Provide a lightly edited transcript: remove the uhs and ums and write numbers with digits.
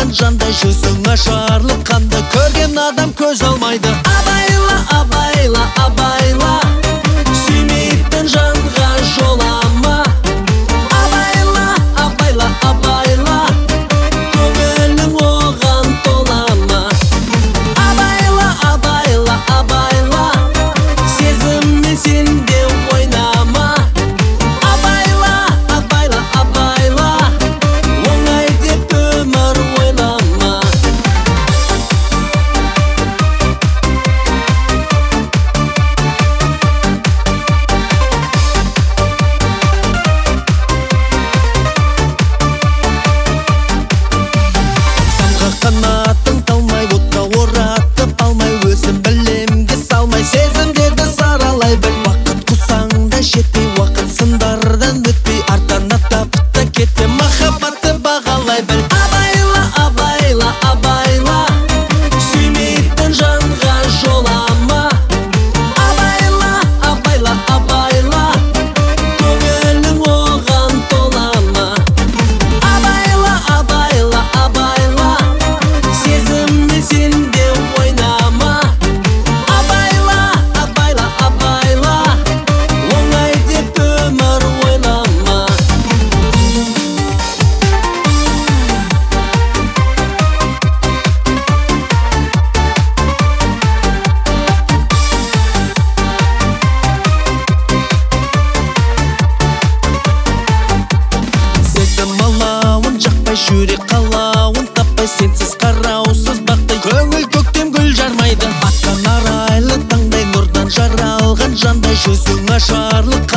жаралған жандай жүзің ашарлық қанды көрген адам көз алмайды. Абайла, абайла, абайла, сүймейтін жанға жолама. Абайла, абайла, абайла, көңілің оған толама. Абайла, абайла, абайла, сезіммен сенде ойнама. Абайла, абайла, абайла, оңай деп өмір ойлама. Самға қанатын талмай, отқа оратып алмай, өзім білемге салмай, сезімдерді саралай біл. Уақыт қусаң да жетпей, уақыт сындардан өтпей, артан аттап та кетпе, махаббатты бағалай біл. Абайла, абайла, абайла, сүймейтін жанға жолама. Абайла, абайла, абайла, көңілің оған толама. Абайла, абайла, абайла, сезіммен сенде ойнама. Абайла, абайла, абайла, оңай деп өмір ойлама. Сезім алауын жақпай, жүрек қалауын таппай, сенсіз қараусыз бақтай, көңіл көктем гүл жармайды. Атқан арайлы таңдай, нұрдан жаралған жандай жүзің ашарлық